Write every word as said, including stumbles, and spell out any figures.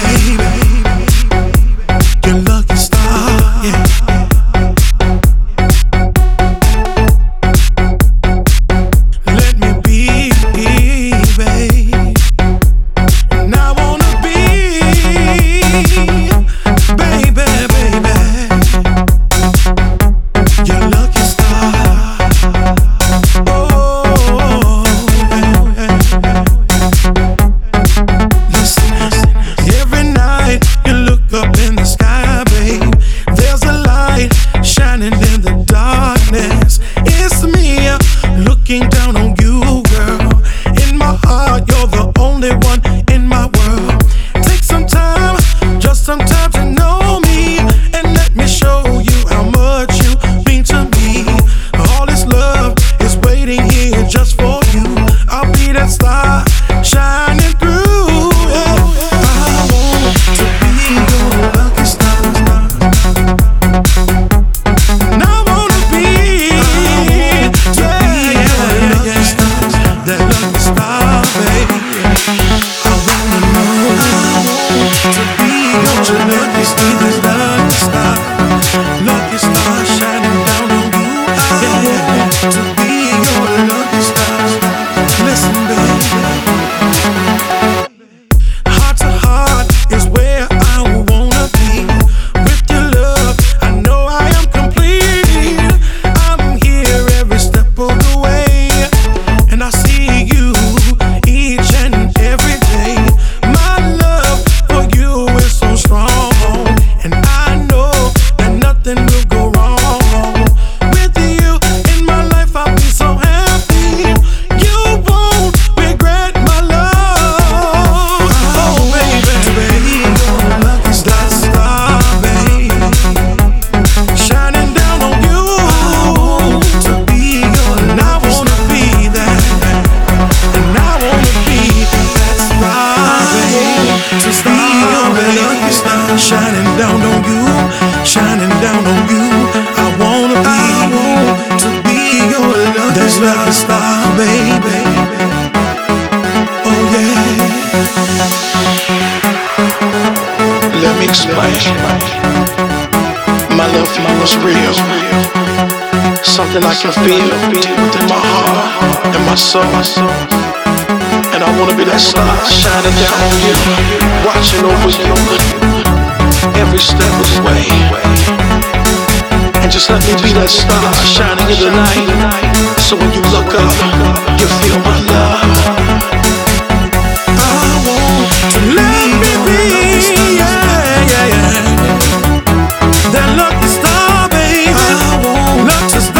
Something I can feel deep within my heart and my soul. And I wanna be that star shining down on you, watching over you every step of the way. And just let me be that star shining in the night, so when you look up, you feel my love. I want to let me be, yeah, yeah, yeah, that lucky star, baby. I want lucky star.